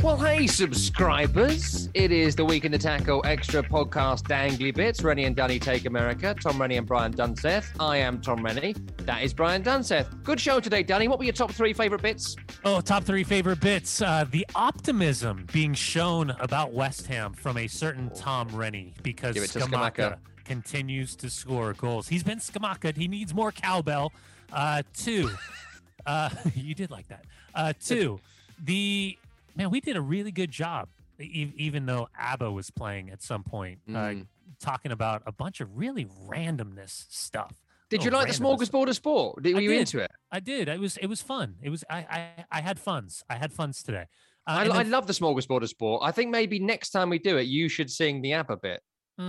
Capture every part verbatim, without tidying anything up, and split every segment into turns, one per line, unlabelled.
Well, hey, subscribers. It is the Week in the Tackle Extra Podcast Dangly Bits. Rennie and Dunny Take America. Tom Rennie and Brian Dunseth. I am Tom Rennie. That is Brian Dunseth. Good show today, Dunny. What were your top three favourite bits?
Oh, top three favorite bits. Uh, the optimism being shown about West Ham from a certain Tom Rennie because Scamacca continues to score goals. He's been Scamacca. He needs more cowbell. Uh, two. uh, you did like that. Uh, two. The... Man, we did a really good job, e- even though ABBA was playing at some point, mm. uh, talking about a bunch of really randomness stuff.
Did you like the smorgasbord of sport? Were you
did.
into it?
I did. It was it was fun. It was I I, I had funs. I had funs today.
Uh, I, I then, love the smorgasbord of sport. I think maybe next time we do it, you should sing the ABBA bit.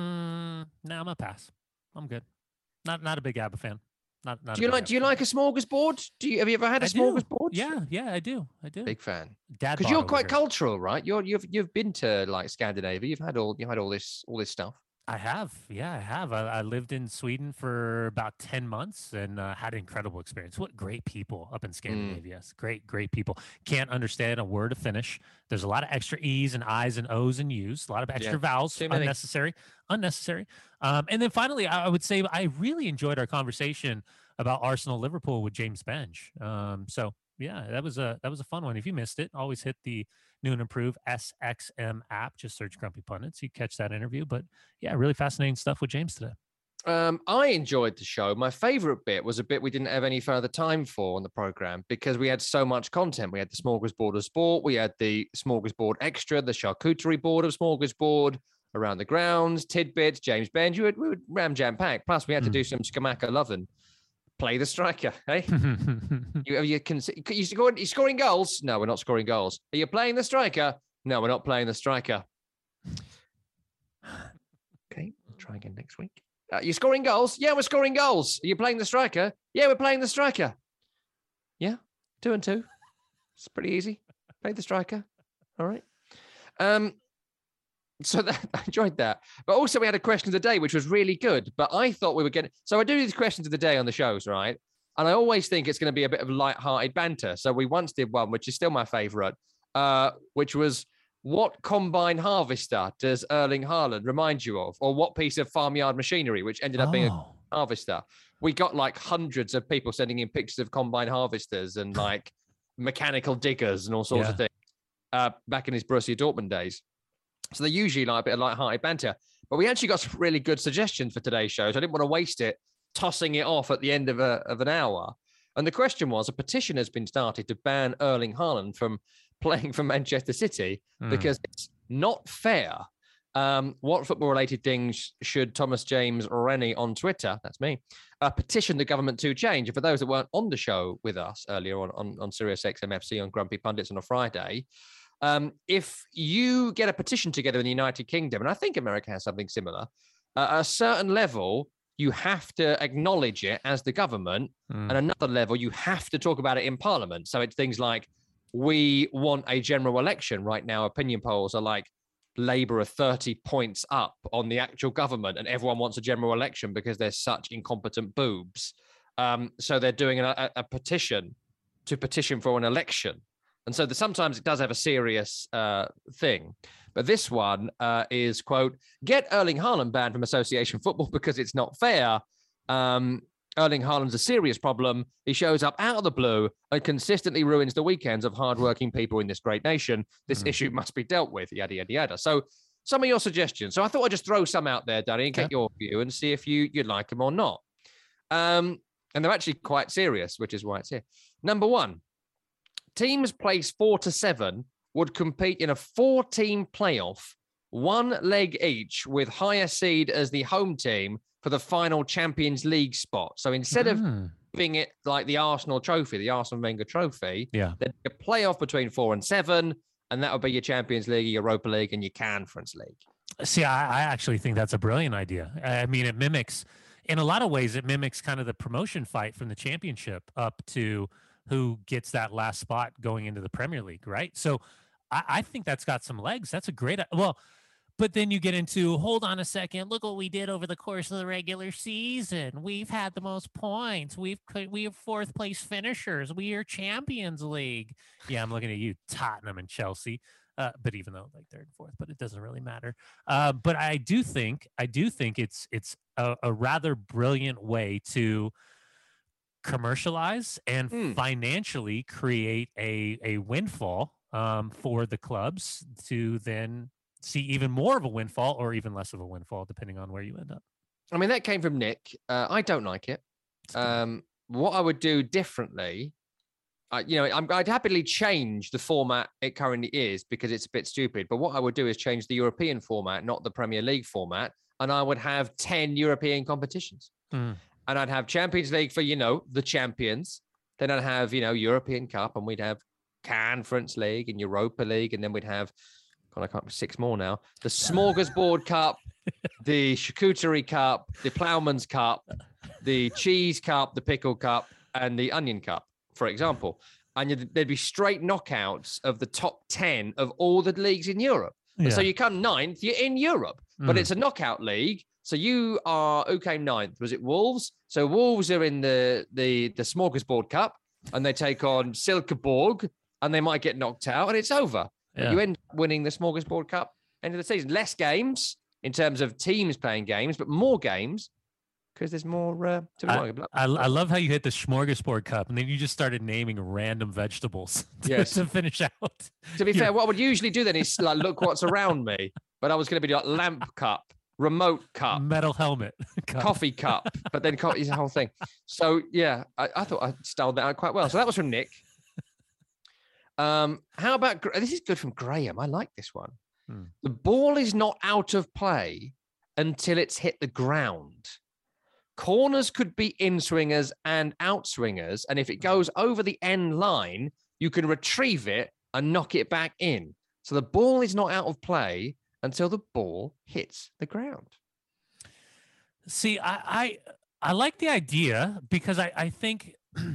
Mm, no, I'm gonna pass. I'm good. Not not a big ABBA fan. Not, not
do you like? Do you like a smorgasbord? Do you have you ever had a
I
smorgasbord?
Do. Yeah, yeah, I do. I do.
Big fan.
Dad,
because you're quite cultural, right? You're you've you've been to like Scandinavia. You've had all you had all this all this stuff.
I have, yeah, I have. I, I lived in Sweden for about ten months and uh, had an incredible experience. What great people up in Scandinavia. Mm. Great, great people. Can't understand a word of Finnish. There's a lot of extra E's and I's and O's and U's, a lot of extra yeah. vowels, unnecessary, unnecessary. Um, and then finally, I would say I really enjoyed our conversation about Arsenal Liverpool with James Benge. Um, so yeah, that was a that was a fun one. If you missed it, always hit the new and improved S X M app. Just search Grumpy Pundits. You catch that interview. But yeah, really fascinating stuff with James today.
Um, I enjoyed the show. My favorite bit was a bit we didn't have any further time for on the program because we had so much content. We had the smorgasbord of sport. We had the smorgasbord extra, the charcuterie board of smorgasbord, around the grounds, tidbits, James Benge. We were, we were ram jam packed. Plus, we had to mm. do some Scamacca loving. Play the striker, hey? you, you can you scoring, you scoring goals? No, we're not scoring goals. Are you playing the striker? No, we're not playing the striker. Okay, try again next week. Uh, you scoring goals? Yeah, we're scoring goals. Are you playing the striker? Yeah, we're playing the striker. Yeah, two and two. It's pretty easy. Play the striker. All right. Um. So that, I enjoyed that. But also we had a question of the day, which was really good. But I thought we were getting... So I do these questions of the day on the shows, right? And I always think it's going to be a bit of light-hearted banter. So we once did one, which is still my favourite, uh, which was, what combine harvester does Erling Haaland remind you of? Or what piece of farmyard machinery, which ended up oh. being a harvester? We got like hundreds of people sending in pictures of combine harvesters and like mechanical diggers and all sorts yeah. of things uh, back in his Borussia Dortmund days. So they're usually like a bit of light-hearted banter. But we actually got some really good suggestions for today's show. So I didn't want to waste it tossing it off at the end of, a, of an hour. And the question was, a petition has been started to ban Erling Haaland from playing for Manchester City mm. because it's not fair. Um, what football-related things should Thomas James Rennie on Twitter, that's me, uh, petition the government to change? And for those that weren't on the show with us earlier on, on, on Sirius X M F C on Grumpy Pundits on a Friday... Um, if you get a petition together in the United Kingdom, and I think America has something similar, uh, at a certain level, you have to acknowledge it as the government. Mm. And another level, you have to talk about it in Parliament. So it's things like, we want a general election. Right now, opinion polls are like Labour are thirty points up on the actual government, and everyone wants a general election because they're such incompetent boobs. Um, so they're doing a, a petition to petition for an election. And so the, sometimes it does have a serious uh, thing. But this one uh, is, quote, get Erling Haaland banned from association football because it's not fair. Um, Erling Haaland's a serious problem. He shows up out of the blue and consistently ruins the weekends of hardworking people in this great nation. This mm. issue must be dealt with, yada, yada, yada. So some of your suggestions. So I thought I'd just throw some out there, Danny, and get okay. your view and see if you, you'd like them or not. Um, and they're actually quite serious, which is why it's here. Number one. Teams placed four to seven would compete in a four-team playoff, one leg each, with higher seed as the home team for the final Champions League spot. So instead mm. of being it like the Arsenal trophy, the Arsene Wenger trophy,
yeah,
there'd be a playoff between four and seven, and that would be your Champions League, your Europa League, and your Conference League.
See, I, I actually think that's a brilliant idea. I mean, it mimics, in a lot of ways, it mimics kind of the promotion fight from the Championship up to who gets that last spot going into the Premier League, right? So I, I think that's got some legs. That's a great, well, but then you get into, hold on a second, look what we did over the course of the regular season. We've had the most points. We've we have fourth place finishers. We are Champions League. Yeah, I'm looking at you, Tottenham and Chelsea. Uh, but even though like third and fourth, but it doesn't really matter. Uh, but I do think I do think it's it's a, a rather brilliant way to commercialize and
Mm.
financially create a a windfall um, for the clubs to then see even more of a windfall or even less of a windfall, depending on where you end up.
I mean, that came from Nick. Uh, I don't like it. Um, what I would do differently, uh, you know, I'm, I'd happily change the format it currently is because it's a bit stupid. But what I would do is change the European format, not the Premier League format, and I would have ten European competitions.
Mm.
And I'd have Champions League for, you know, the champions. Then I'd have, you know, European Cup, and we'd have Conference League and Europa League, and then we'd have, God, I can't remember, six more now. The Smorgasbord Cup, the Charcuterie Cup, the Ploughman's Cup, the Cheese Cup, the Pickle Cup, and the Onion Cup, for example. And you'd, there'd be straight knockouts of the top ten of all the leagues in Europe.
Yeah.
And so you come ninth, you're in Europe, but
Mm.
it's a knockout league. So you are, who came ninth? Was it Wolves? So Wolves are in the the the Smorgasbord Cup, and they take on Silkeborg, and they might get knocked out, and it's over. But
Yeah.
you end up winning the Smorgasbord Cup end of the season. Less games in terms of teams playing games, but more games because there's more. Uh, to be
I,
honest.
I, I love how you hit the Smorgasbord Cup, and then you just started naming random vegetables to,
Yes.
to finish out.
To be
You're-
fair, what I would usually do then is like look what's around me, but I was going to be like lamp cup, remote cup,
Metal helmet cup.
coffee cup, but then coffee is the whole thing. So yeah, I, I thought I styled that out quite well. So that was from Nick. Um, how about Gra- this is good from Graham. I like this one.
Hmm.
The ball is not out of play until it's hit the ground. Corners could be in swingers and out swingers, and if it goes over the end line, you can retrieve it and knock it back in. So the ball is not out of play until the ball hits the ground.
See, I, I I like the idea because I, I think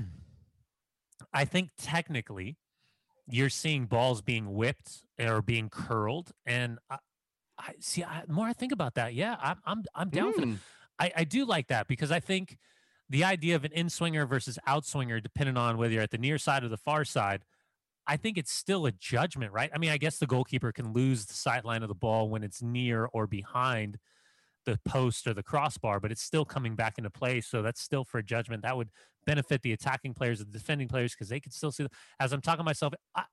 I think technically you're seeing balls being whipped or being curled, and I, I see. I, the more I think about that, yeah, I'm I'm I'm down for that.
Mm.
I, I do like that because I think the idea of an in swinger versus out swinger, depending on whether you're at the near side or the far side, I think it's still a judgment, right? I mean, I guess the goalkeeper can lose the sideline of the ball when it's near or behind the post or the crossbar, but it's still coming back into play. So that's still for judgment. That would benefit the attacking players, the defending players, because they could still see. The, as I'm talking to myself, I,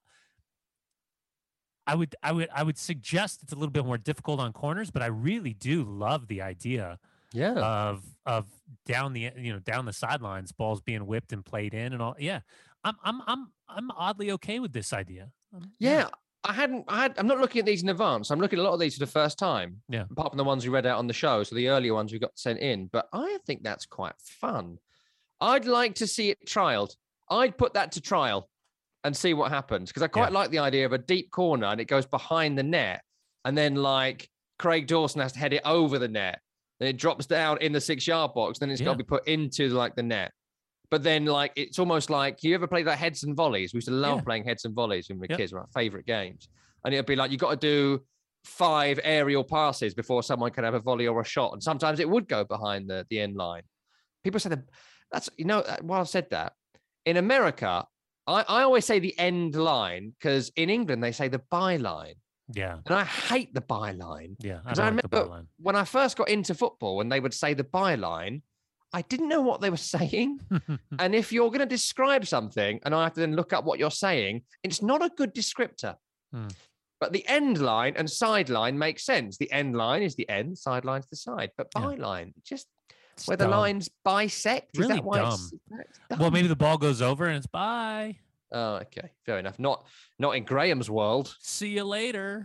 I would, I would, I would suggest it's a little bit more difficult on corners, but I really do love the idea
Yeah.
of of down the you know down the sidelines, balls being whipped and played in and all. Yeah, I'm I'm I'm I'm oddly okay with this idea. Um,
Yeah, I hadn't. I had. I'm not looking at these in advance. I'm looking at a lot of these for the first time.
Yeah.
Apart from the ones we read out on the show, so the earlier ones we got sent in. But I think that's quite fun. I'd like to see it trialed. I'd put that to trial and see what happens because I quite
Yeah.
like the idea of a deep corner and it goes behind the net, and then like Craig Dawson has to head it over the net. Then it drops down in the six-yard box. Then it's got
Yeah.
to be put into like the net. But then, like, it's almost like you ever played like heads and volleys? We used to love
Yeah.
playing heads and volleys when we were
Yep.
kids, were our favorite games. And it'd be like, you got to do five aerial passes before someone can have a volley or a shot. And sometimes it would go behind the, the end line. People say that that's, you know, while I've said that, in America, I, I always say the end line because in England, they say the byline.
Yeah,
And I hate the byline.
yeah. I
'Cause
don't
I
like the
remember
byline.
when I first got into football, when they would say the byline, I didn't know what they were saying. And if you're going to describe something and I have to then look up what you're saying, it's not a good descriptor.
Hmm.
But the end line and sideline makes sense. The end line is the end, sideline's the side. But
Yeah.
byline, just
It's
where the
dumb.
lines bisect. Is
Really
that why
dumb.
it's, it's
Well,
dumb?
maybe the ball goes over and it's bye.
Oh, okay. Fair enough. Not not in Graham's world.
See you later.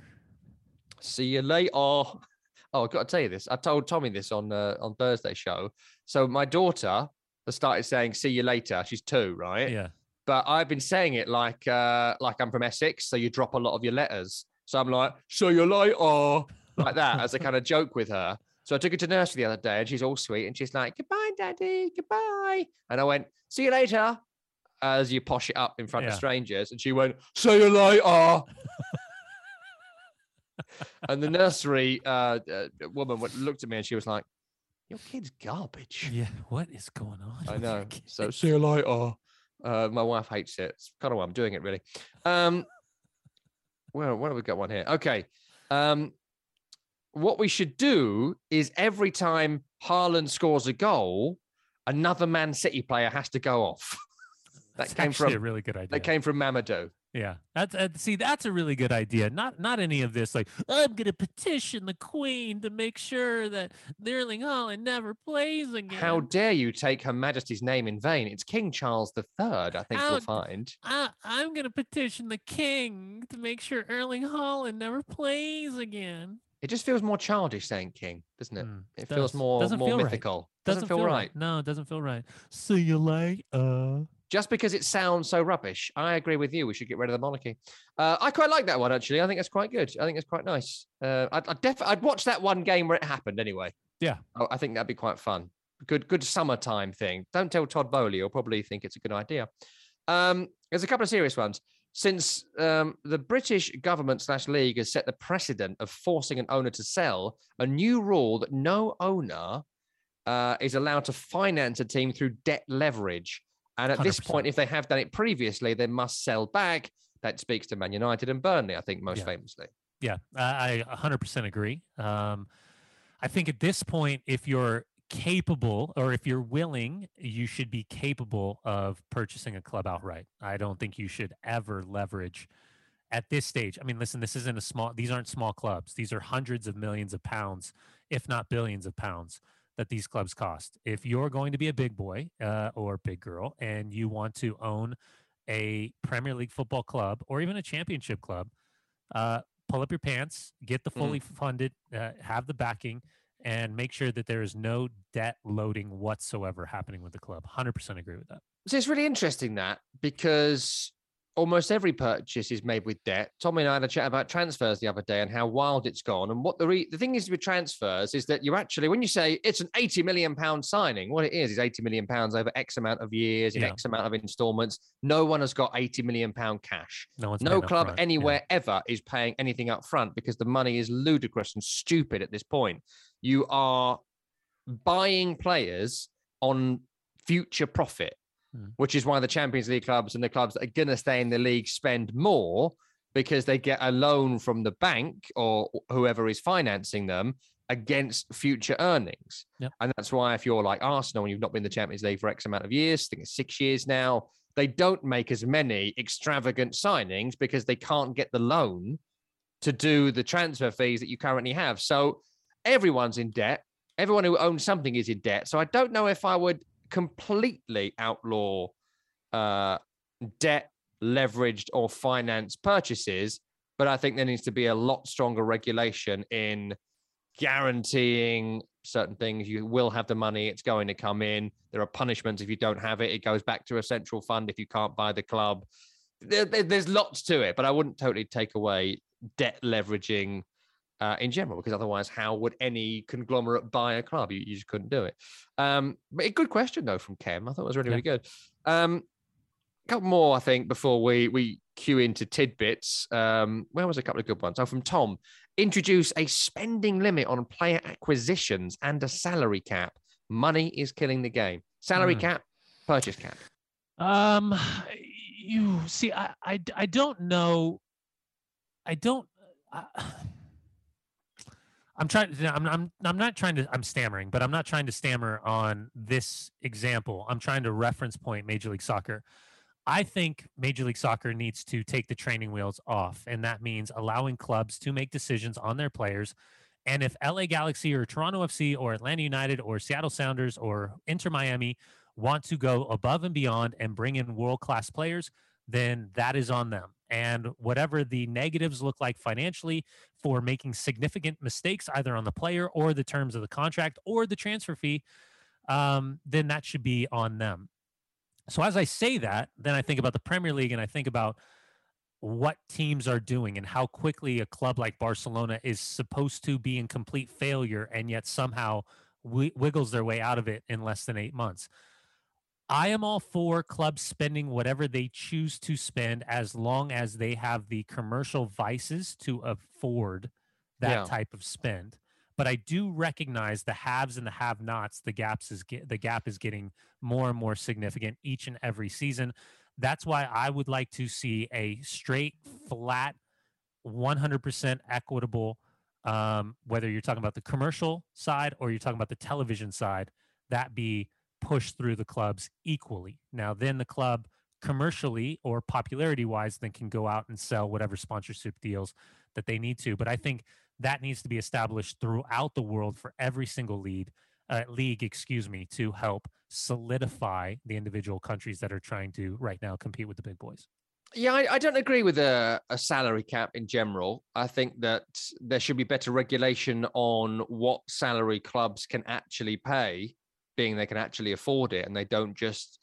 See you later. Oh, I've got to tell you this. I told Tommy this on uh, on Thursday show. So my daughter has started saying "see you later." She's two, right?
Yeah.
But I've been saying it like uh, like I'm from Essex, so you drop a lot of your letters. So I'm like "see you later," like that as a kind of joke with her. So I took her to nursery the other day, and she's all sweet, and she's like "goodbye, daddy, goodbye," and I went "see you later," as you posh it up in front
Yeah.
of strangers, and she went "see you later." And the nursery uh, uh, woman went- looked at me and she was like, "Your kid's garbage."
Yeah. What is going on?
I
with your
know.
kid?
So see you later. Uh, my wife hates it. It's kind of why I'm doing it, really. Um, Well, what have we got one here? Okay. Um, what we should do is every time Haaland scores a goal, another Man City player has to go off. that
That's
came
actually
from
a really good idea.
that came from Mamadou.
Yeah, that's uh, see, that's a really good idea. Not not any of this like I'm gonna petition the Queen to make sure that Erling Haaland never plays again.
How dare you take Her Majesty's name in vain? It's King Charles the Third, I think
How,
you'll find.
I, I'm gonna petition the King to make sure Erling Haaland never plays again.
It just feels more childish saying King, doesn't it?
Mm,
it
does.
feels more
doesn't
more
feel
mythical.
Right.
Doesn't,
doesn't
feel,
feel
right.
right. No, it doesn't feel right. See you later.
Just because it sounds so rubbish, I agree with you. We should get rid of the monarchy. Uh, I quite like that one, actually. I think that's quite good. I think it's quite nice. Uh, I'd, I'd, def- I'd watch that one game where it happened anyway.
Yeah.
I, I think that'd be quite fun. Good good summertime thing. Don't tell Todd Bowley. He'll probably think it's a good idea. Um, there's a couple of serious ones. Since um, the British government slash league has set the precedent of forcing an owner to sell, a new rule that no owner uh, is allowed to finance a team through debt leverage. And at
one hundred percent.
this point, if they have done it previously, they must sell back. That speaks to Man United and Burnley, I think, most
yeah.
famously.
Yeah, I one hundred percent agree. Um, I think at this point, if you're capable or if you're willing, you should be capable of purchasing a club outright. I don't think you should ever leverage at this stage. I mean, listen, this isn't a small, these aren't small clubs. These are hundreds of millions of pounds, if not billions of pounds, that these clubs cost. If you're going to be a big boy uh, or big girl and you want to own a Premier League football club or even a championship club, uh, pull up your pants, get the fully mm. funded, uh, have the backing, and make sure that there is no debt loading whatsoever happening with the club. one hundred percent agree with that.
So it's really interesting that because almost every purchase is made with debt. Tommy and I had a chat about transfers the other day and how wild it's gone. And what the re- the thing is with transfers is that you actually, when you say it's an eighty million pound signing, what it is is eighty million pounds over X amount of years in yeah. X amount of installments. No one has got eighty million pound cash.
No, one's
no club
front.
anywhere
yeah.
ever is paying anything up front because the money is ludicrous and stupid at this point. You are buying players on future profit, mm. which is why the Champions League clubs and the clubs that are going to stay in the league spend more because they get a loan from the bank or whoever is financing them against future earnings.
Yep.
And that's why if you're like Arsenal and you've not been in the Champions League for X amount of years, I think it's six years now, they don't make as many extravagant signings because they can't get the loan to do the transfer fees that you currently have. So everyone's in debt. Everyone who owns something is in debt. So I don't know if I would completely outlaw uh, debt, leveraged or financed purchases, but I think there needs to be a lot stronger regulation in guaranteeing certain things. You will have the money, it's going to come in. There are punishments if you don't have it. It goes back to a central fund if you can't buy the club. There, there, there's lots to it, but I wouldn't totally take away debt leveraging Uh, in general, because otherwise, how would any conglomerate buy a club? You, you just couldn't do it. Um, but a good question, though, from Kem. I thought it was really, yeah. really good. Um, a couple more, I think, before we we cue into tidbits. Um, where was a couple of good ones? Oh, from Tom. Introduce a spending limit on player acquisitions and a salary cap. Money is killing the game. Salary mm. cap, purchase cap.
Um, you see, I, I, I don't know. I don't. I, I'm trying. I'm, I'm. I'm not trying to. I'm stammering, but I'm not trying to stammer on this example. I'm trying to reference point Major League Soccer. I think Major League Soccer needs to take the training wheels off, and that means allowing clubs to make decisions on their players. And if L A Galaxy or Toronto F C or Atlanta United or Seattle Sounders or Inter Miami want to go above and beyond and bring in world-class players, then that is on them. And whatever the negatives look like financially for making significant mistakes, either on the player or the terms of the contract or the transfer fee, um, then that should be on them. So as I say that, then I think about the Premier League and I think about what teams are doing and how quickly a club like Barcelona is supposed to be in complete failure and yet somehow w- wiggles their way out of it in less than eight months. I am all for clubs spending whatever they choose to spend as long as they have the commercial vices to afford that yeah. type of spend. But I do recognize the haves and the have-nots. The gaps is get, the gap is getting more and more significant each and every season. That's why I would like to see a straight, flat one hundred percent equitable, um, whether you're talking about the commercial side or you're talking about the television side, that be pushed through the clubs equally. Now, then the club commercially or popularity wise then can go out and sell whatever sponsorship deals that they need to. But I think that needs to be established throughout the world for every single league, uh, league, excuse me, to help solidify the individual countries that are trying to right now compete with the big boys.
Yeah, I, I don't agree with a, a salary cap in general. I think that there should be better regulation on what salary clubs can actually pay, being they can actually afford it, and they don't just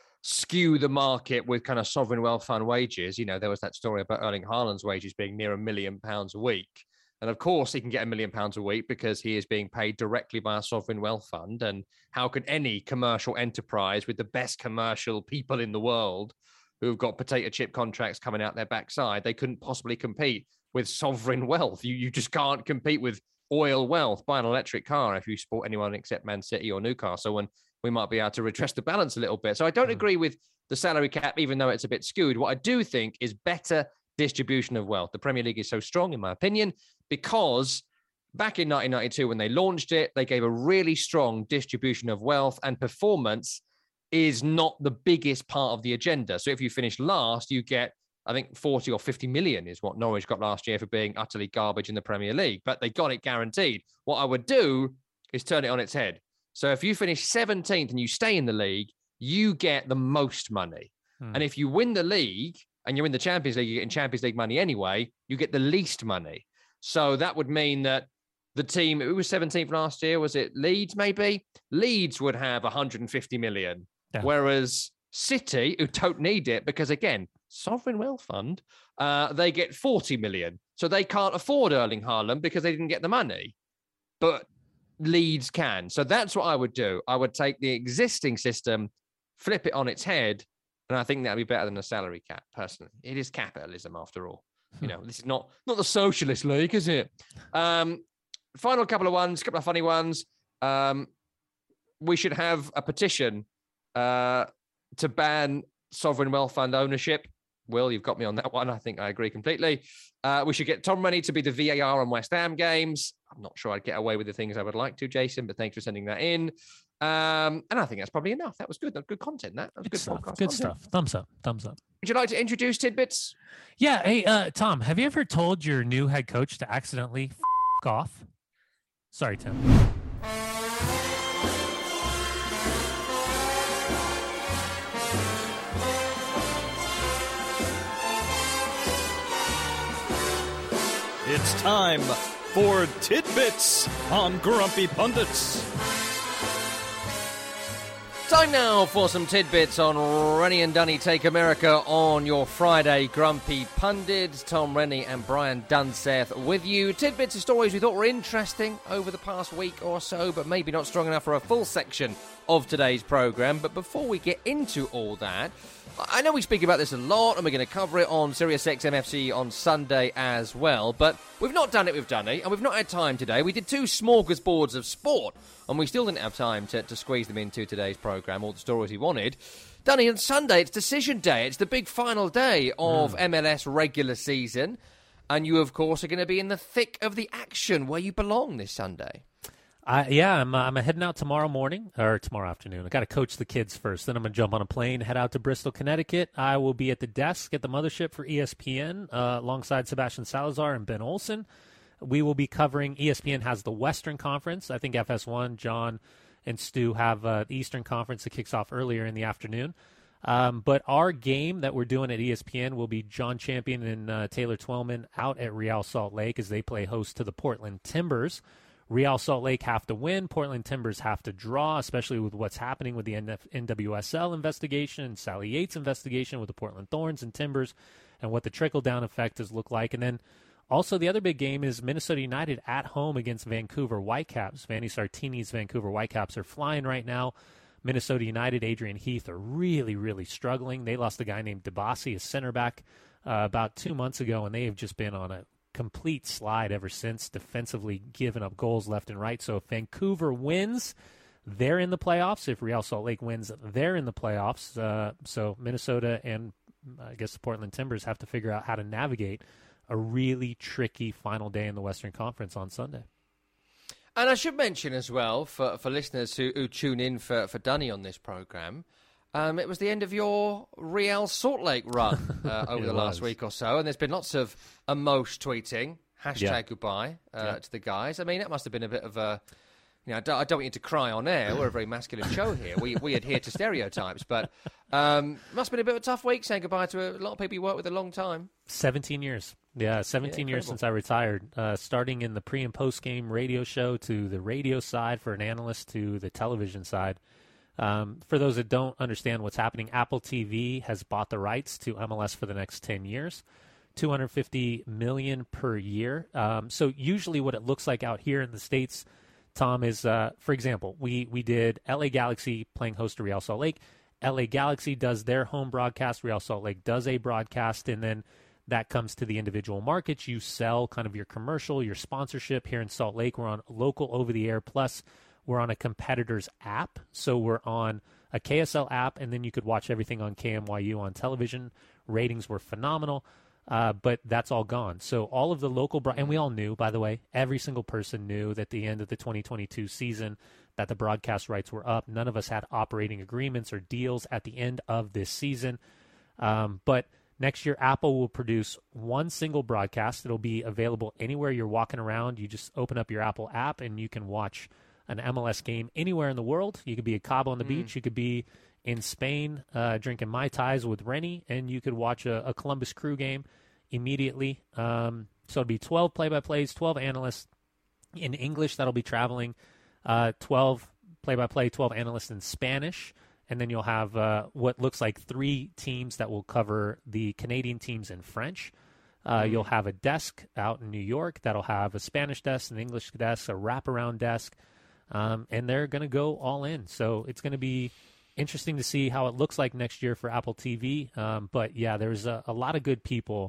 skew the market with kind of sovereign wealth fund wages. You know, there was that story about Erling Haaland's wages being near a million pounds a week. And of course, he can get a million pounds a week because he is being paid directly by a sovereign wealth fund. And how can any commercial enterprise with the best commercial people in the world who've got potato chip contracts coming out their backside, they couldn't possibly compete with sovereign wealth. You, you just can't compete with oil wealth. Buy an electric car if you support anyone except Man City or Newcastle, and we might be able to redress the balance a little bit. So I don't agree with the salary cap, even though it's a bit skewed. What I do think is better distribution of wealth. The Premier League is so strong, in my opinion, because back in nineteen ninety-two, when they launched it, they gave a really strong distribution of wealth, and performance is not the biggest part of the agenda. So if you finish last, you get, I think, forty or fifty million is what Norwich got last year for being utterly garbage in the Premier League, but they got it guaranteed. What I would do is turn it on its head. So if you finish seventeenth and you stay in the league, you get the most money. Hmm. And if you win the league and you're in the Champions League, you're getting Champions League money anyway, you get the least money. So that would mean that the team, who was seventeenth last year, was it Leeds maybe? Leeds would have one hundred fifty million. Yeah. Whereas City, who don't need it, because again, sovereign wealth fund, uh, they get forty million. So they can't afford Erling Haaland because they didn't get the money. But Leeds can. So that's what I would do. I would take the existing system, flip it on its head, and I think that'd be better than a salary cap, personally. It is capitalism, after all. You know, this is not, not the socialist league, is it? Um, final couple of ones, couple of funny ones. Um, we should have a petition uh, to ban sovereign wealth fund ownership. Will, you've got me on that one. I think I agree completely. Uh, we should get Tom Rennie to be the V A R on West Ham games. I'm not sure I'd get away with the things I would like to, Jason, but thanks for sending that in. Um, and I think that's probably enough. That was good. That's good content. That, that was
good,
good
stuff.
podcast.
Good
content.
stuff. Thumbs up. Thumbs up.
Would you like to introduce Tidbits?
Yeah. Hey, uh, Tom, have you ever told your new head coach to accidentally f- off? Sorry, Tim.
It's time for Tidbits on Grumpy Pundits.
Time now for some tidbits on Rennie and Dunny Take America on your Friday Grumpy Pundits. Tom Rennie and Brian Dunseth with you. Tidbits of stories we thought were interesting over the past week or so, but maybe not strong enough for a full section of today's programme. But before we get into all that, I know we speak about this a lot, and we're going to cover it on Sirius X M F C on Sunday as well, but we've not done it with Dunny, and we've not had time today. We did two smorgasbords of sport, and we still didn't have time to, to squeeze them into today's programme, all the stories we wanted. Dunny, on Sunday, it's decision day. It's the big final day of mm. M L S regular season, and you, of course, are going to be in the thick of the action where you belong this Sunday.
Uh, yeah, I'm, uh, I'm heading out tomorrow morning, or tomorrow afternoon. I got to coach the kids first. Then I'm going to jump on a plane, head out to Bristol, Connecticut. I will be at the desk at the mothership for E S P N uh, alongside Sebastian Salazar and Ben Olsen. We will be covering, E S P N has the Western Conference. I think F S one, John and Stu have uh, the Eastern Conference that kicks off earlier in the afternoon. Um, but our game that we're doing at E S P N will be John Champion and uh, Taylor Twellman out at Real Salt Lake as they play host to the Portland Timbers. Real Salt Lake have to win. Portland Timbers have to draw, especially with what's happening with the N W S L investigation, Sally Yates investigation with the Portland Thorns and Timbers, and what the trickle-down effect has looked like. And then also the other big game is Minnesota United at home against Vancouver Whitecaps. Vanni Sartini's Vancouver Whitecaps are flying right now. Minnesota United, Adrian Heath, are really, really struggling. They lost a guy named DeBasi, a center back, uh, about two months ago, and they have just been on a complete slide ever since, defensively giving up goals left and right. So if Vancouver wins, they're in the playoffs. If Real Salt Lake wins, they're in the playoffs. Uh, so Minnesota and I guess the Portland Timbers have to figure out how to navigate a really tricky final day in the Western Conference on Sunday.
And I should mention as well, for, for listeners who, who tune in for, for Dunny on this programme, um, it was the end of your Real Salt Lake run uh, over the last week or so, and there's been lots of Amos tweeting, hashtag
yeah.
goodbye uh,
yeah.
to the guys. I mean, it must have been a bit of a... You know, I don't, I don't want you to cry on air. We're a very masculine show here. We we adhere to stereotypes, but um, must have been a bit of a tough week saying goodbye to a lot of people you worked with a long time.
seventeen years. Yeah, seventeen
yeah,
years since I retired, uh, starting in the pre- and post-game radio show to the radio side for an analyst to the television side. Um, for those that don't understand what's happening, Apple T V has bought the rights to M L S for the next ten years, two hundred fifty million dollars per year. Um, so usually what it looks like out here in the States, Tom, is, uh, for example, we, we did L A Galaxy playing host to Real Salt Lake. L A Galaxy does their home broadcast. Real Salt Lake does a broadcast, and then that comes to the individual markets. You sell kind of your commercial, your sponsorship. Here in Salt Lake, we're on local over-the-air, plus we're on a competitor's app. So we're on a K S L app, and then you could watch everything on K M Y U on television. Ratings were phenomenal. Uh, but that's all gone. So all of the local, bro- and we all knew, by the way, every single person knew that at the end of the twenty twenty-two season that the broadcast rights were up. None of us had operating agreements or deals at the end of this season. Um, but next year, Apple will produce one single broadcast. It'll be available anywhere you're walking around. You just open up your Apple app and you can watch an M L S game anywhere in the world. You could be at Cabo on the mm. beach. You could be in Spain uh, drinking Mai Tais with Rennie, and you could watch a, a Columbus Crew game immediately. Um, so it'll be twelve play-by-plays, twelve analysts in English that'll be traveling, uh, twelve play-by-play, twelve analysts in Spanish, and then you'll have uh, what looks like three teams that will cover the Canadian teams in French. Uh, mm. You'll have a desk out in New York that'll have a Spanish desk, an English desk, a wraparound desk, um, and they're going to go all in. So it's going to be interesting to see how it looks like next year for Apple T V. Um, but, yeah, there's a, a lot of good people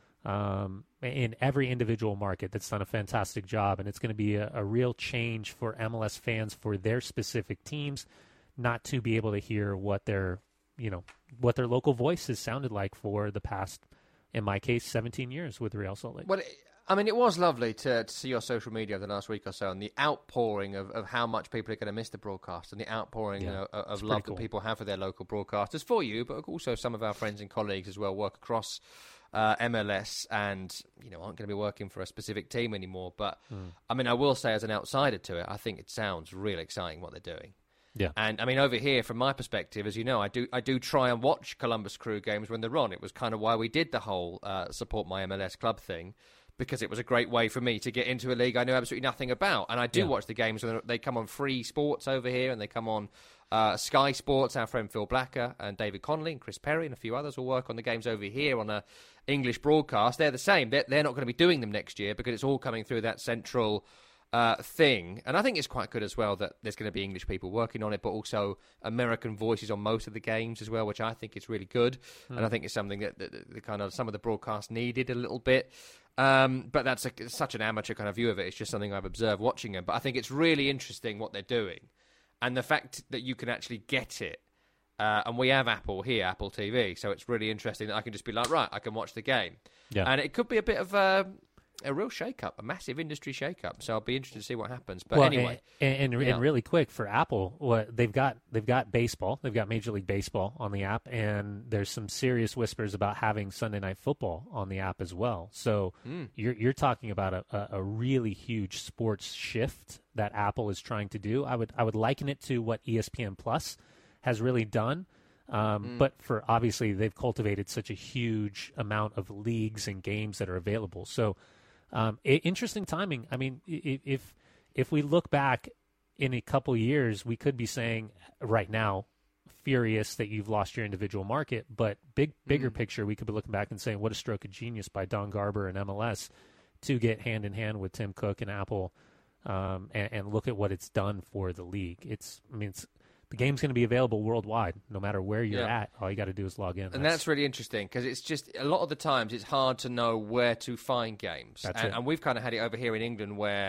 um, in every individual market that's done a fantastic job, and it's going to be a, a real change for M L S fans for their specific teams not to be able to hear what their, you know, what their local voices sounded like for the past, in my case, seventeen years with Real Salt Lake.
Well, I mean, it was lovely to, to see your social media over the last week or so and the outpouring of, of how much people are going to miss the broadcast and the outpouring yeah, you know, of love cool. that people have for their local broadcasters, for you, but also some of our friends and colleagues as well work across uh, M L S and, you know, aren't going to be working for a specific team anymore. But, mm. I mean, I will say as an outsider to it, I think it sounds really exciting what they're doing.
Yeah.
And, I mean, over here, from my perspective, as you know, I do I do try and watch Columbus Crew games when they're on. It was kind of why we did the whole uh, support my M L S club thing, because it was a great way for me to get into a league I knew absolutely nothing about. And I do yeah. watch the games when they come on Free Sports over here, and they come on uh, Sky Sports. Our friend Phil Blacker and David Connolly and Chris Perry and a few others will work on the games over here on a English broadcast. They're the same. They're, they're not going to be doing them next year because it's all coming through that central uh, thing. And I think it's quite good as well that there's going to be English people working on it, but also American voices on most of the games as well, which I think is really good. Mm. And I think it's something that, that, that, that kind of some of the broadcast needed a little bit. Um, but that's a, such an amateur kind of view of it. It's just something I've observed watching them. But I think it's really interesting what they're doing. And the fact that you can actually get it. Uh, and we have Apple here, Apple T V. So it's really interesting that I can just be like, right, I can watch the game.
Yeah.
And it could be a bit of a, a real shake-up, a massive industry shake-up. So I'll be interested to see what happens. But
well,
anyway.
And, and, and,
yeah.
and really quick for Apple, what they've got they've got baseball. They've got Major League Baseball on the app. And there's some serious whispers about having Sunday Night Football on the app as well. So mm. you're you're talking about a, a, a really huge sports shift that Apple is trying to do. I would I would liken it to what E S P N Plus has really done. Um, mm. But for obviously they've cultivated such a huge amount of leagues and games that are available. So um, interesting timing. I mean, if if we look back in a couple years, we could be saying right now, furious that you've lost your individual market. But big bigger mm. picture, we could be looking back and saying, what a stroke of genius by Don Garber and M L S to get hand in hand with Tim Cook and Apple um, and, and look at what it's done for the league. It's I mean it's. The game's going to be available worldwide, no matter where you're yeah. at. All you got to do is log in.
And that's, that's really interesting because it's just a lot of the times it's hard to know where to find games.
That's
and,
it.
and we've kind of had it over here in England where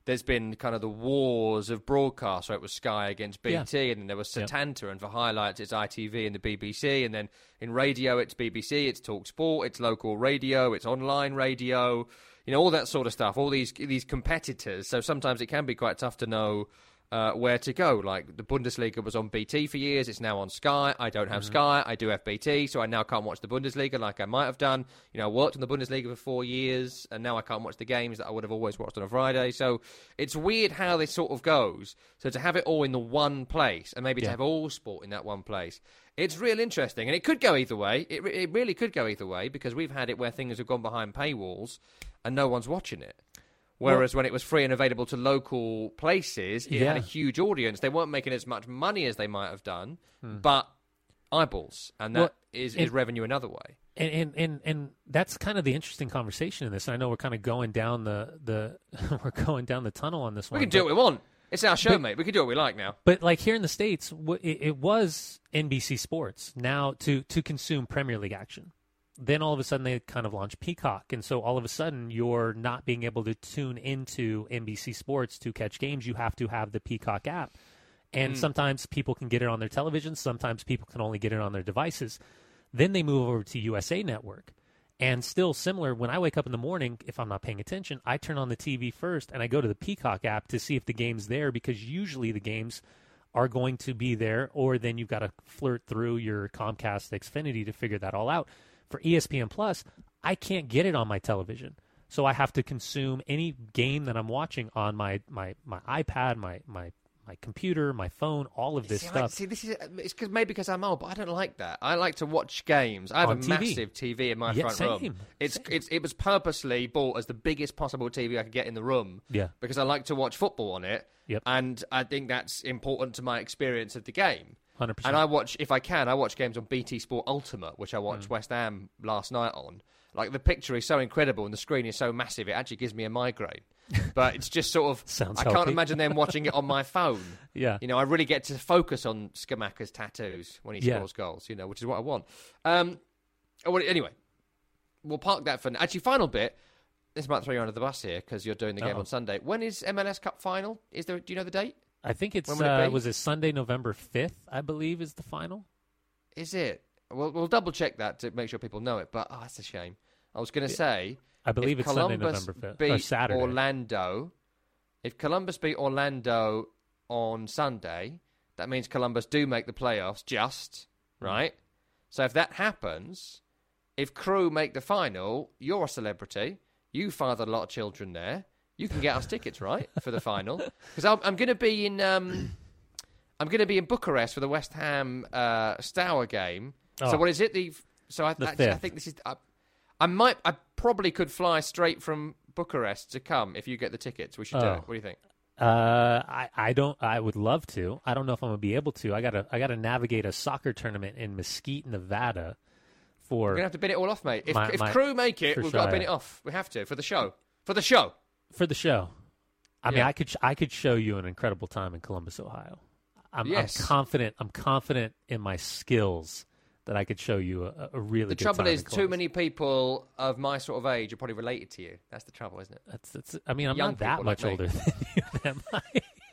there's been kind of the wars of broadcast, so it was Sky against B T,
Yeah.
and then there was
Yep.
Setanta, and for highlights it's I T V and the B B C, and then in radio it's B B C, it's Talk Sport, it's local radio, it's online radio, you know, all that sort of stuff, all these these competitors. So sometimes it can be quite tough to know uh, where to go. Like the Bundesliga was on B T for years, it's now on Sky. I don't have
Mm-hmm.
Sky, I do have B T, so I now can't watch the Bundesliga like I might have done. You know, I worked in the Bundesliga for four years, and now I can't watch the games that I would have always watched on a Friday. So it's weird how this sort of goes. So to have it all in the one place, and maybe to
Yeah.
have all sport in that one place, it's real interesting. And it could go either way. It, re- it really could go either way, because we've had it where things have gone behind paywalls and no one's watching it. Whereas when it was free and available to local places, it had a
Yeah.
huge audience. They weren't making as much money as they might have done, but eyeballs, and that
Well,
is,
it-
is revenue another way.
And, and and and that's kind of the interesting conversation in this. I know we're kind of going down the the we're going down the tunnel on this
We
one.
can do
but-
what we want. It's our show,
but-
mate. We can do what we like now.
But like here in the States, w- it, it was N B C Sports now to to consume Premier League action. Then all of a sudden they kind of launched Peacock, and so all of a sudden you're not being able to tune into N B C Sports to catch games. You have to have the Peacock app, and sometimes people can get it on their television. Sometimes people can only get it on their devices. Then they move over to U S A Network. And still similar, when I wake up in the morning, if I'm not paying attention, I turn on the T V first and I go to the Peacock app to see if the game's there, because usually the games are going to be there, or then you've got to flirt through your Comcast Xfinity to figure that all out. For E S P N Plus, I can't get it on my television. So I have to consume any game that I'm watching on my, my, my iPad, my, my my computer, my phone, all of this
see, I-
stuff.
see, this is it's cause maybe because I'm old, but I don't like that. I like to watch games. I have
On
a
T V.
massive T V in my
Yeah,
front
same,
room. It's
same.
it's it was purposely bought as the biggest possible T V I could get in the room.
Yeah.
because I like to watch football on it.
Yep.
and I think that's important to my experience of the game.
one hundred percent.
And I watch, if I can, I watch games on B T Sport Ultimate, which I
Hmm.
watched West Ham last night on. Like, the picture is so incredible and the screen is so massive, it actually gives me a migraine. But it's just sort of,
Sounds
I can't
healthy.
imagine them watching it on my phone.
Yeah.
You know, I really get to focus on Skamaka's tattoos when he
Yeah.
scores goals, you know, which is what I want. Um, oh, well, anyway, we'll park that for now. Actually, final bit. This might throw you under the bus here because you're doing the game
Uh-oh.
on Sunday. When is M L S Cup final? Is there? Do you know the date?
I think it's
When would it
uh,
be?
was it Sunday, November fifth, I believe, is the final.
Is it? We'll, we'll double check that to make sure people know it. But oh, that's a shame. I was going to say,
I believe
if
it's Sunday,
Columbus
November fifth,
beat
or Saturday.
Orlando, if Columbus beat Orlando on Sunday, that means Columbus do make the playoffs. Just right. So if that happens, if Crew make the final, you're a celebrity. You fathered a lot of children there. You can get us tickets, right, for the final? Because I'm, I'm going to be in, um, I'm going to be in Bucharest for the West Ham uh, Stour game. So
Oh.
what is it? The so I,
The
actually, I
fifth.
think this is. I, I might. I probably could fly straight from Bucharest to come if you get the tickets. We should do
Oh.
it. What do you think?
Uh, I, I don't. I would love to. I don't know if I'm gonna be able to. I gotta I gotta navigate a soccer tournament in Mesquite, Nevada, for
We're gonna have to bin it all off, mate. If,
My-
if
my-
Crew make it,
for
we've
sure,
got to bin
yeah.
it off. We have to for the show. For the show.
for the show. I mean,
Yeah.
I could sh- I could show you an incredible time in Columbus, Ohio. I'm,
Yes.
I'm confident. I'm confident in my skills that I could show you a, a really.
The
good
trouble
time
is,
in
too
Columbus.
many people of my sort of age are probably related to you. That's the trouble, isn't it?
That's, that's. I mean, I'm
Young
not that
people like
much
me.
older than you. Am I?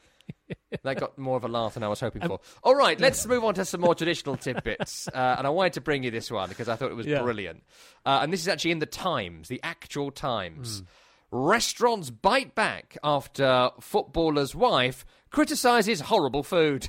They got more of a laugh than I was hoping for. All right, let's move on to some more traditional tidbits. Uh, and I wanted to bring you this one because I thought it was
Yeah.
brilliant. Uh, and this is actually in the Times, the actual Times. Restaurants bite back after footballer's wife criticises horrible food.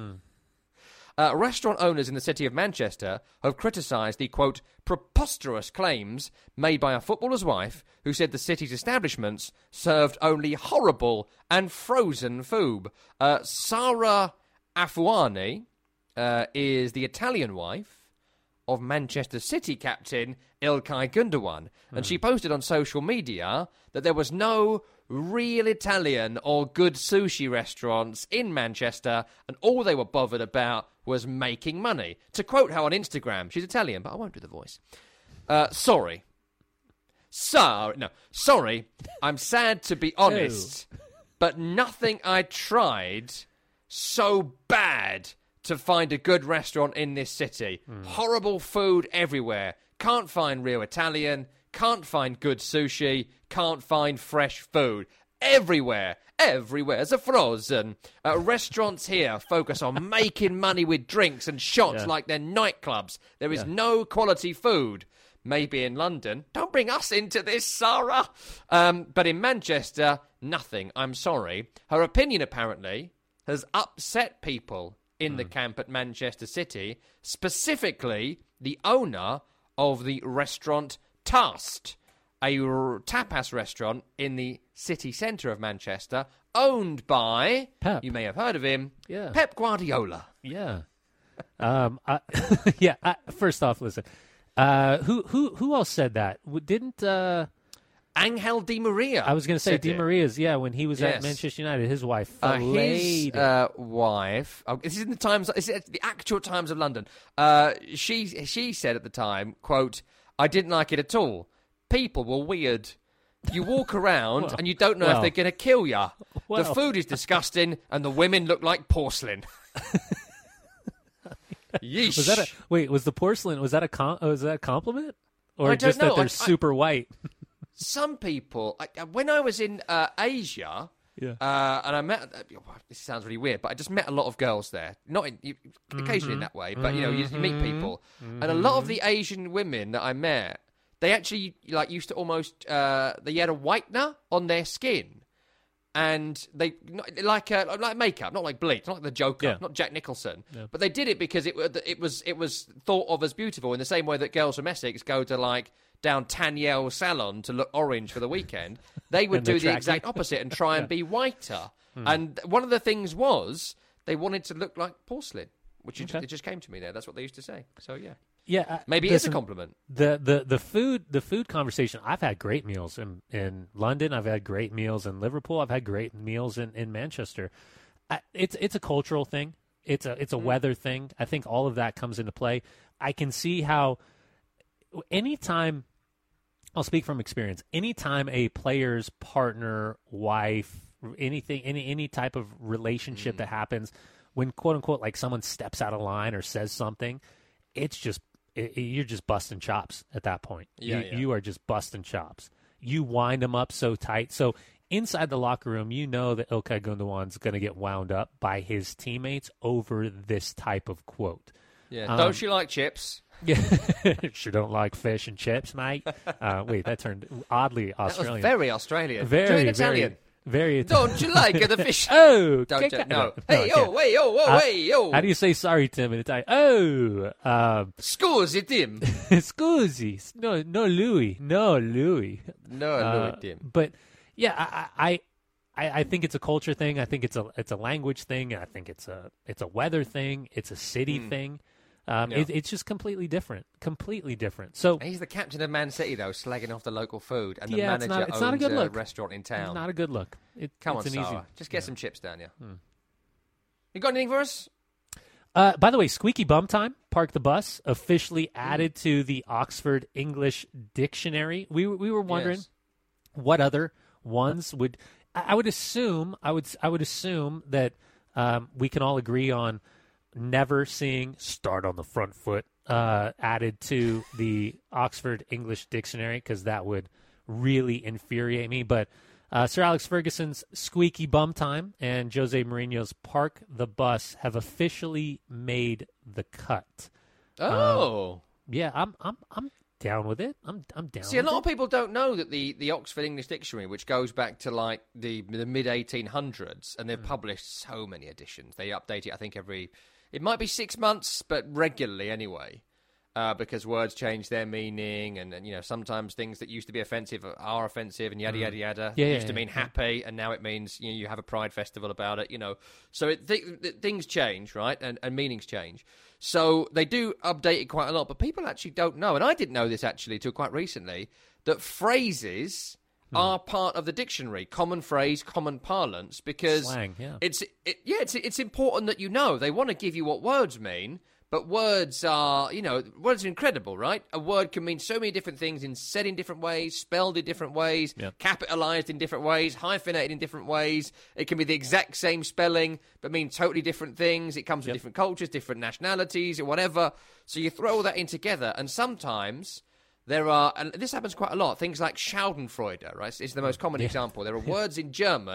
Uh, restaurant owners in the city of Manchester have criticised the, quote, preposterous claims made by a footballer's wife who said the city's establishments served only horrible and frozen food. Uh, Sara Afuani uh, is the Italian wife of Manchester City captain Ilkay Gundogan, and she posted on social media that there was no real Italian or good sushi restaurants in Manchester, and all they were bothered about was making money. To quote her on Instagram, she's Italian, but I won't do the voice. Uh, sorry. Sorry. No, sorry. I'm sad to be honest, but nothing I tried so bad to find a good restaurant in this city. Horrible food everywhere. Can't find real Italian. Can't find good sushi. Can't find fresh food. Everywhere. everywhere's a frozen. Uh, restaurants here focus on making money with drinks and shots
Yeah.
like they're nightclubs. There is
Yeah.
no quality food. Maybe in London. Don't bring us into this, Sarah. Um, but in Manchester, nothing. I'm sorry. Her opinion, apparently, has upset people in the camp at Manchester City, specifically the owner of the restaurant Tast, a r- tapas restaurant in the city centre of Manchester, owned by,
Pep.
you may have heard of him,
Yeah.
Pep Guardiola.
Yeah. Um. I, yeah. I, first off, listen. Uh. Who who who else said that? W- Didn't uh.
Angel Di Maria.
I was going to say
said
Di
it.
Maria's. Yeah. When he was
Yes.
at Manchester United, his wife
Uh, his
filleted.
uh, wife. Oh, this is in the Times. This is the actual Times of London. Uh, she she said at the time, "quote I didn't like it at all. People were weird. You walk around
Well,
and you don't know
well.
if they're going to kill you. the
Well.
food is disgusting, and the women look like porcelain." Yeesh.
Was that a wait? Was the porcelain? Was that a com- was that a compliment, or
I don't
just
know.
that they're
I- I-
super white?
Some people, I, I- when I was in uh, Asia,
Yeah.
uh, and I met, uh, this sounds really weird, but I just met a lot of girls there. Not in, you, occasionally in that way, but you know, you, you meet people, and a lot of the Asian women that I met, they actually like used to almost, uh, they had a whitener on their skin, and they not- like uh, like makeup, not like bleach, not like the Joker,
Yeah.
not Jack Nicholson, but they did it because it wa- it was it was thought of as beautiful in the same way that girls from Essex go to like down Tanyel salon to look orange for the weekend. They would
And the
do the
tracksuit.
exact opposite and try and be whiter. And one of the things was they wanted to look like porcelain, which it,
Okay.
it just came to me there. That's what they used to say. So yeah,
Yeah. I-
maybe it is a
listen,
compliment.
the the the food the food conversation. I've had great meals in in London. I've had great meals in Liverpool. I've had great meals in in Manchester. I, it's it's a cultural thing. It's a it's a weather thing. I think all of that comes into play. I can see how anytime I'll speak from experience. Anytime a player's partner, wife, anything, any any type of relationship that happens, when quote unquote like someone steps out of line or says something, it's just it, it- you're just busting chops at that point.
Yeah,
you,
yeah.
you are just busting chops. You wind them up so tight. So inside the locker room, you know that Ilkay Gundogan's going to get wound up by his teammates over this type of quote.
Yeah.
Um,
Don't you like chips?
Yeah, sure don't like fish and chips, mate. Uh, wait, that turned oddly
That
Australian.
was very Australian.
very,
Do it in
very,
Italian.
very Italian.
Don't you like the fish?
Oh,
Don't
che-
you? No.
I
Hey, yo,
can't.
hey, yo, whoa,
Uh,
hey, yo.
How do you say sorry, Tim, in Italian? Oh, um,
Scusi, Tim.
scusi. No, no, Louis. No, Louis.
No,
Uh,
no, Tim.
But yeah, I, I, I, I think it's a culture thing. I think it's a, it's a language thing. I think it's a, it's a weather thing. It's a city thing. Um,
Yeah.
it, it's just completely different. Completely different. So
He's the captain of Man City, though, slagging off the local food, and the
Yeah, it's
manager
not- it's not a
owns
good look.
restaurant in town.
not a good look. It,
Come
it's
on,
an
Sarah.
easy.
Just get some chips down here. You got anything for us?
Uh, by the way, Squeaky Bum Time, Park the Bus, officially added to the Oxford English Dictionary. We were- we were wondering
Yes.
what other ones would. I I would assume I would I would assume that um, we can all agree on never seeing "start on the front foot" uh, added to the Oxford English Dictionary because that would really infuriate me. But uh, Sir Alex Ferguson's Squeaky Bum Time and Jose Mourinho's Park the Bus have officially made the cut.
Oh.
Yeah, I'm I'm I'm down with it. I'm I'm down.
See, a
with
lot
it.
of people don't know that the, the Oxford English Dictionary, which goes back to like the the mid eighteen hundreds, and they've published so many editions. They update it, I think, every. It might be six months, but regularly anyway, uh, because words change their meaning, and, and you know sometimes things that used to be offensive are offensive, and yada yada yada.
Yeah,
it
yeah,
used to
yeah,
mean
yeah.
happy, and now it means you know you have a pride festival about it. You know, so it, th- th- things change, right, and, and meanings change. So they do update it quite a lot, but people actually don't know, and I didn't know this actually till quite recently, that phrases
Hmm.
are part of the dictionary, common phrase, common parlance, because
Slang, yeah.
it's it, yeah, it's it's important that you know. They want to give you what words mean, but words are, you know, words are incredible, right? A word can mean so many different things, in said in different ways, spelled in different ways,
Yep.
capitalized in different ways, hyphenated in different ways. It can be the exact same spelling, but mean totally different things. It comes from
Yep.
different cultures, different nationalities, or whatever. So you throw all that in together, and sometimes there are, and this happens quite a lot, things like Schadenfreude, right? It's the most common example. There are words in German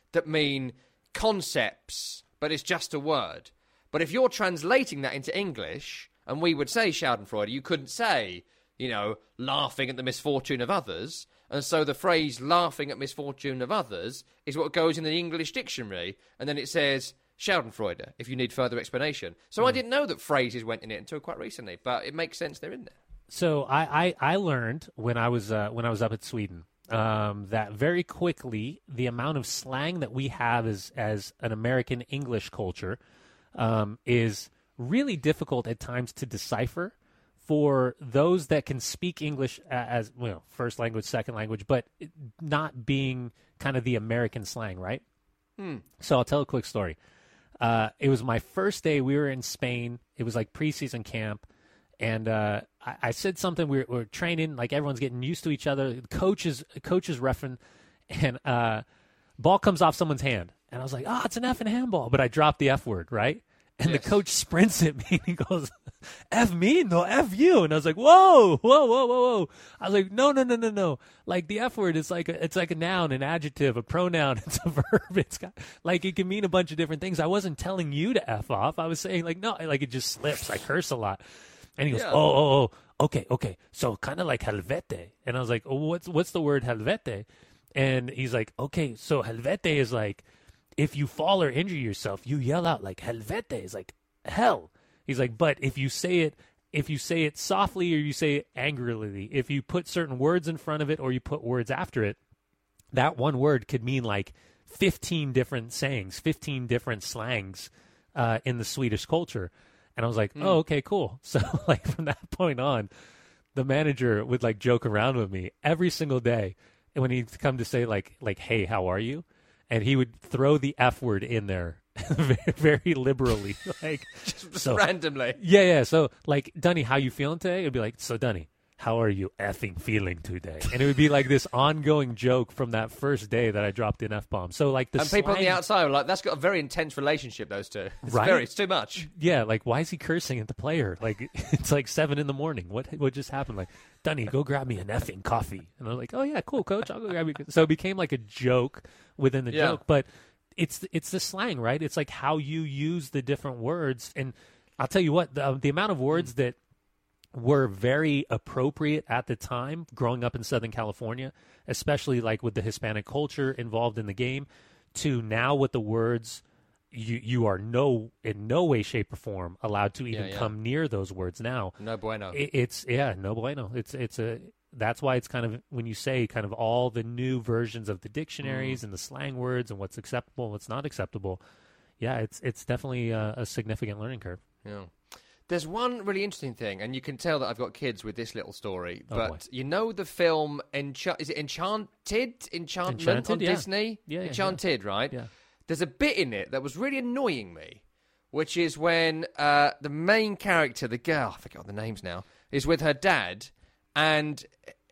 that mean concepts, but it's just a word. But if you're translating that into English, and we would say Schadenfreude, you couldn't say, you know, laughing at the misfortune of others. And so the phrase laughing at misfortune of others is what goes in the English dictionary, and then it says Schadenfreude, if you need further explanation. So mm. I didn't know that phrases went in it until quite recently, but it makes sense they're in there.
So I, I, I learned when I was uh, when I was up at Sweden um, that very quickly the amount of slang that we have as as an American English culture um, is really difficult at times to decipher for those that can speak English as well, first language, second language, but not being kind of the American slang, right?
Hmm.
So I'll tell a quick story. Uh, it was my first day. We were in Spain. It was like preseason camp. And uh, I, I said something. We were, we were training, like everyone's getting used to each other. The coach is, coach is reffing, and uh, ball comes off someone's hand. And I was like, oh, it's an effing handball. But I dropped the F word, right? And yes. The coach sprints at me and he goes, F me? No, F you. And I was like, whoa, whoa, whoa, whoa, whoa. I was like, no, no, no, no, no. Like the F word is like a, it's like a noun, an adjective, a pronoun. It's a verb. It's got, like it can mean a bunch of different things. I wasn't telling you to F off. I was saying like, no, like it just slips. I curse a lot. And he goes, yeah. oh, oh, oh, okay, okay. So kind of like helvete. And I was like, oh, what's what's the word helvete? And he's like, okay, so helvete is like, if you fall or injure yourself, you yell out like helvete is like hell. He's like, but if you say it, if you say it softly or you say it angrily, if you put certain words in front of it or you put words after it, that one word could mean like fifteen different sayings, fifteen different slangs uh, in the Swedish culture. And I was like, mm. oh, okay, cool. So like from that point on, the manager would like joke around with me every single day. And when he'd come to say like, like, hey, how are you? And he would throw the F word in there very, very liberally. Like
just
so,
randomly.
Yeah, yeah. So like, Dunny, how you feeling today? It'd be like, so Dunny, how are you effing feeling today? And it would be like this ongoing joke from that first day that I dropped an F-bomb. So like the
And people
slang,
on the outside were like, that's got a very intense relationship, those two. It's
right?
very, it's too much.
Yeah, like why is he cursing at the player? Like it's like seven in the morning. What what just happened? Like, Dunny, go grab me an effing coffee. And I was like, oh yeah, cool, coach. I'll go grab you. So it became like a joke within the
yeah.
joke. But it's it's the slang, right? It's like how you use the different words. And I'll tell you what, the, the amount of words mm. that were very appropriate at the time growing up in Southern California, especially like with the Hispanic culture involved in the game, to now with the words you you are no in no way, shape, or form allowed to even yeah, yeah. come near those words now.
No bueno.
It, it's yeah, no bueno. It's it's a that's why it's kind of when you say kind of all the new versions of the dictionaries mm. and the slang words and what's acceptable and what's not acceptable. Yeah, it's it's definitely a, a significant learning curve.
Yeah. There's one really interesting thing, and you can tell that I've got kids with this little story.
Oh,
but
boy.
You know the film Encha- is it Enchanted? Enchantment
Enchanted,
on
yeah.
Disney?
Yeah, yeah,
Enchanted,
yeah.
right?
Yeah.
There's a bit in it that was really annoying me, which is when uh, the main character, the girl, I forget what the names now, is with her dad, and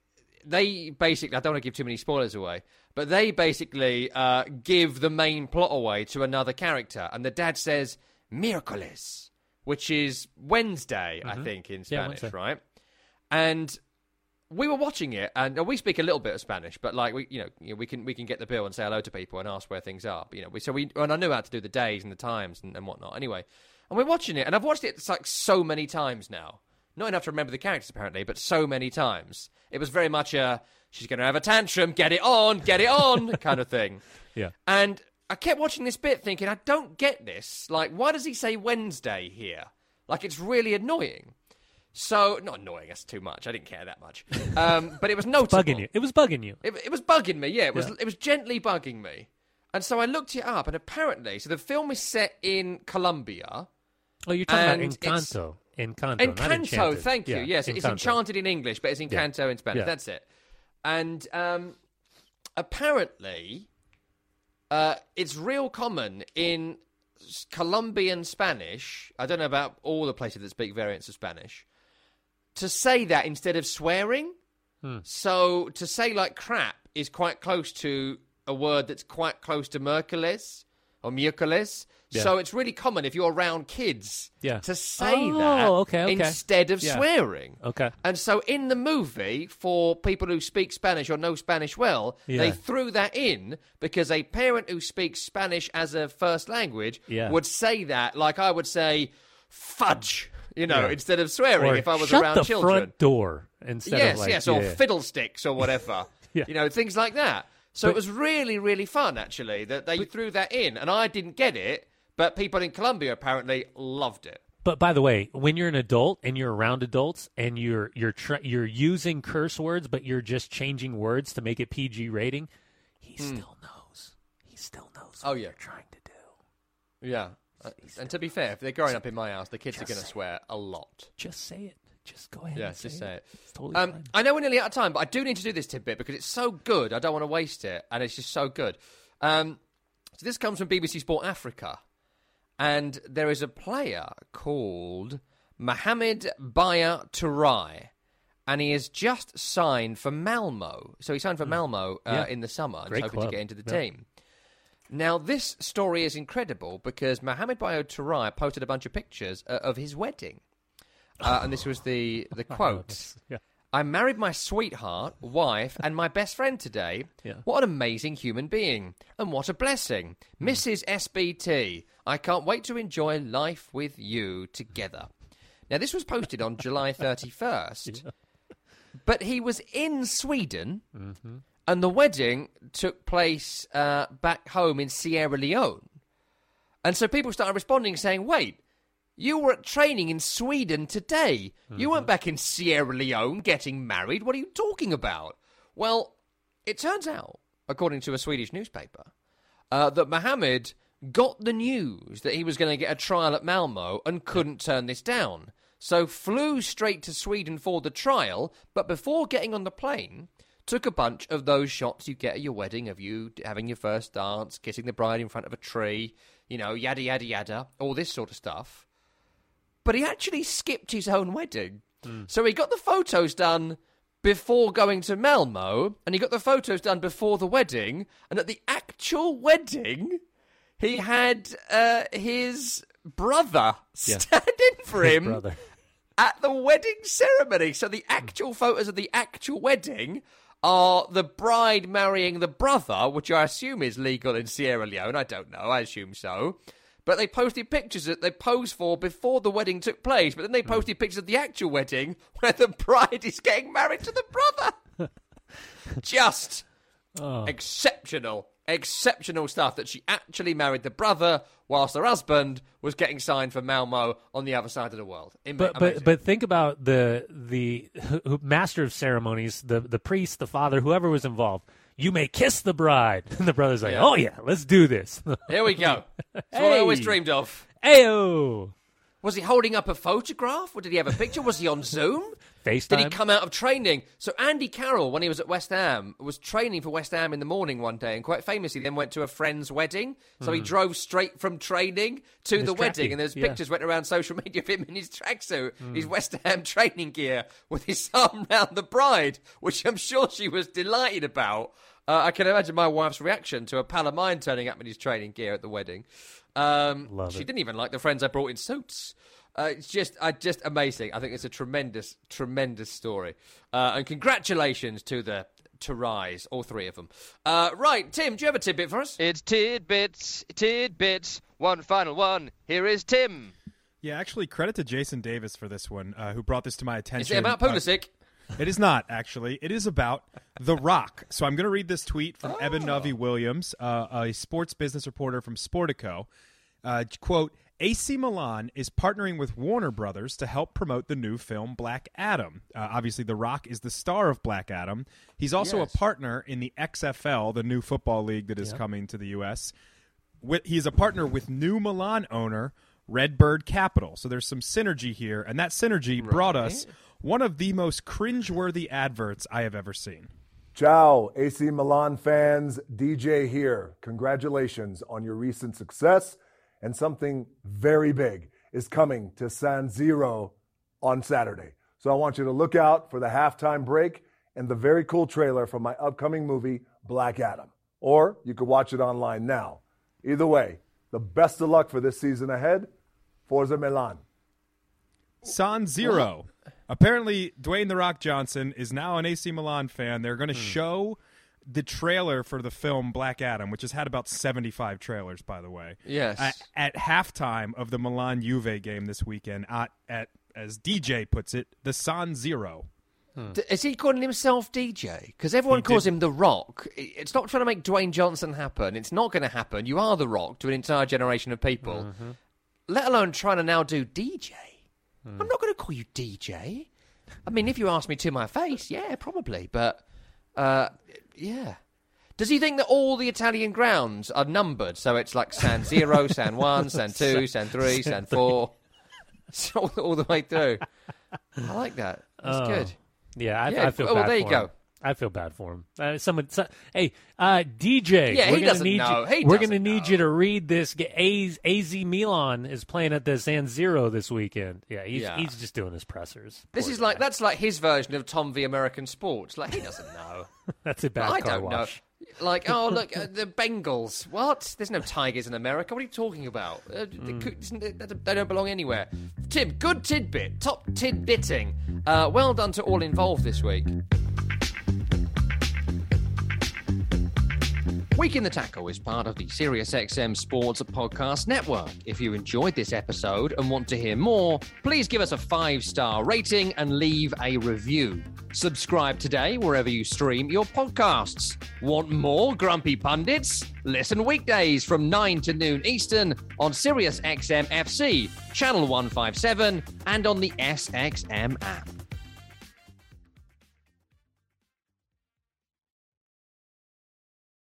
they basically, I don't want to give too many spoilers away, but they basically uh, give the main plot away to another character, and the dad says, miércoles, which is Wednesday, mm-hmm. I think, in Spanish,
yeah,
right? And we were watching it, and we speak a little bit of Spanish, but like we, you know, you know, we can we can get the bill and say hello to people and ask where things are. But, you know, we, so we and I knew how to do the days and the times and, and whatnot. Anyway, and we're watching it, and I've watched it like so many times now. Not enough to remember the characters apparently, but so many times. It was very much a she's going to have a tantrum, get it on, get it on kind of thing.
Yeah,
and I kept watching this bit thinking, I don't get this. Like, why does he say Wednesday here? Like, it's really annoying. So, not annoying, that's too much. I didn't care that much. Um, but it was notable.
Bugging you. It was bugging you.
It, it was bugging me, yeah. It was,
yeah.
it was gently bugging me. And so I looked it up, and apparently, so the film is set in Colombia.
Oh, you're talking about Encanto. Encanto,
Encanto, thank you.
Yeah,
yes,
Encanto.
It's Enchanted in English, but it's Encanto
yeah.
in Spanish.
Yeah.
That's it. And um, apparently... Uh, it's real common in Colombian Spanish, I don't know about all the places that speak variants of Spanish, to say that instead of swearing.
Hmm.
So to say like crap is quite close to a word that's quite close to Mercules, or miércoles.
Yeah.
So it's really common if you're around kids
Yeah.
to say
Oh,
that
okay, okay.
instead of
Yeah.
swearing.
Okay.
And so in the movie, for people who speak Spanish or know Spanish well,
Yeah.
they threw that in because a parent who speaks Spanish as a first language
Yeah.
would say that, like I would say, fudge, you know,
Yeah.
instead of swearing
Or
if I was
shut
around
the
children.
front door instead
yes,
of like,
yes, or
yeah.
fiddlesticks or whatever.
Yeah.
You know, things like that. So
But-
it was really, really fun, actually, that they threw that in. And I didn't get it, but people in Colombia apparently loved it.
But by the way, when you're an adult and you're around adults and you're you're tr- you're using curse words, but you're just changing words to make it P G rating, he still knows. He still knows what
Hmm. Oh, yeah.
you're trying to do.
Yeah. Uh, and to be fair, if they're growing up in my house, the kids are
Just
going to
say
swear a lot.
Just say it. Just go ahead.
Yeah,
and say
just say it.
It's totally
Um,
fine.
I know we're nearly out of time, but I do need to do this tidbit because it's so good. I don't want to waste it, and it's just so good. Um, so this comes from B B C Sport Africa, and there is a player called Mohamed Baya Touray, and he has just signed for Malmo. So he signed for Malmo uh,
Yeah.
in the summer and
Great
hoping
club.
to get into the
Yeah.
team. Now, this story is incredible because Mohamed Baya Touray posted a bunch of pictures uh, of his wedding. Uh, and this was the, the quote.
Yeah.
I married my sweetheart, wife, and my best friend today.
Yeah.
What an amazing human being. And what a blessing. Missus S B T, I can't wait to enjoy life with you together. Now, this was posted on July thirty-first. Yeah. But he was in Sweden,
Mm-hmm.
and the wedding took place uh, back home in Sierra Leone. And so people started responding saying, wait, you were at training in Sweden today. Mm-hmm. You weren't back in Sierra Leone getting married. What are you talking about? Well, it turns out, according to a Swedish newspaper, uh, that Mohamed got the news that he was going to get a trial at Malmo and couldn't turn this down. So flew straight to Sweden for the trial, but before getting on the plane, took a bunch of those shots you get at your wedding of you having your first dance, kissing the bride in front of a tree, you know, yada, yada, yada, all this sort of stuff. But he actually skipped his own wedding. Mm. So he got the photos done before going to Malmo, and he got the photos done before the wedding, and at the actual wedding, he had uh, his brother
Yeah.
stand in for
His
him
brother.
at the wedding ceremony. So the actual photos of the actual wedding are the bride marrying the brother, which I assume is legal in Sierra Leone. I don't know. I assume so. But they posted pictures that they posed for before the wedding took place. But then they posted pictures of the actual wedding where the bride is getting married to the brother. Just
Oh.
exceptional, exceptional stuff that she actually married the brother whilst her husband was getting signed for Malmo on the other side of the world. Ama-
But
amazing.
but but think about the the who, master of ceremonies, the the priest, the father, whoever was involved. You may kiss the bride, and the brother's like,
Yeah.
"Oh yeah, let's do this."
Here we go. That's what I always
Hey.
dreamed of.
Ayo,
Was he holding up a photograph? Or did he have a picture? Was he on Zoom?
FaceTime.
Did he come out of training? So Andy Carroll, when he was at West Ham, was training for West Ham in the morning one day, and quite famously then went to a friend's wedding. So he drove straight from training to
In his
the wedding,
trackie,
and there's
yeah.
pictures went around social media of him in his tracksuit, his West Ham training gear, with his arm round the bride, which I'm sure she was delighted about. Uh, I can imagine my wife's reaction to a pal of mine turning up in his training gear at the wedding. Um,
Love
she
it.
didn't even like the friends I brought in suits. Uh, it's just, uh, just amazing. I think it's a tremendous, tremendous story. Uh, and congratulations to the Tourais, all three of them. Uh, right, Tim, do you have a tidbit for us?
It's tidbits, tidbits. One final one. Here is Tim.
Yeah, actually, credit to Jason Davis for this one, uh, who brought this to my attention.
Is it about
Uh,
Pulisic?
It is not, actually. It is about The Rock. So I'm going to read this tweet from
Oh.
Eben Novy-Williams, uh, a sports business reporter from Sportico. Uh, quote, A C Milan is partnering with Warner Brothers to help promote the new film Black Adam. Uh, obviously, The Rock is the star of Black Adam. He's also
Yes.
a partner in the X F L, the new football league that is
Yeah.
coming to the U S With, he's a partner with new Milan owner Redbird Capital. So there's some synergy here, and that synergy brought us one of the most cringeworthy adverts I have ever seen.
Ciao, A C Milan fans. D J here. Congratulations on your recent success. And something very big is coming to San Siro on Saturday. So I want you to look out for the halftime break and the very cool trailer for my upcoming movie, Black Adam. Or you could watch it online now. Either way, the best of luck for this season ahead. Forza Milan.
San Zero. Apparently, Dwayne The Rock Johnson is now an A C Milan fan. They're going to mm. show the trailer for the film Black Adam, which has had about seventy-five trailers, by the way.
Yes.
At, at halftime of the Milan Juve game this weekend, at, at as D J puts it, the San Zero.
Hmm. Is he calling himself D J? Because everyone
He
calls
did-
him The Rock. It's not trying to make Dwayne Johnson happen. It's not going to happen. You are The Rock to an entire generation of people,
Mm-hmm.
let alone trying to now do D J.
Hmm.
I'm not going to call you D J. I mean, if you ask me to my face, yeah, probably. But, uh, yeah. Does he think that all the Italian grounds are numbered? So it's like San Zero, San One, San Two, San Three, San Four. all, all the way through. I like that. That's
Oh.
good.
Yeah, I,
Yeah,
I feel
well,
bad
there you
for
go.
him. I feel bad for him. Uh, someone, so, hey, uh, D J.
Yeah,
we're
he
gonna
doesn't
need
know.
You,
He
we're going to
doesn't
need
know.
you to read this. A Z Milan is playing at the San Zero this weekend. Yeah, he's
Yeah.
he's just doing his pressers.
This
Poor
is
guy.
like that's like his version of Tom v American Sports. Like he doesn't know.
That's a bad
I
car
don't
wash.
know. Like oh look, uh, the Bengals. What? There's no tigers in America. What are you talking about? Uh, they, could- they don't belong anywhere. Tim, good tidbit, top tidbitting. Uh, well done to all involved this week. Week in the Tackle is part of the SiriusXM Sports Podcast Network. If you enjoyed this episode and want to hear more, please give us a five-star rating and leave a review. Subscribe today wherever you stream your podcasts. Want more Grumpy Pundits? Listen weekdays from nine to noon Eastern on SiriusXM F C, Channel one fifty-seven, and on the S X M app.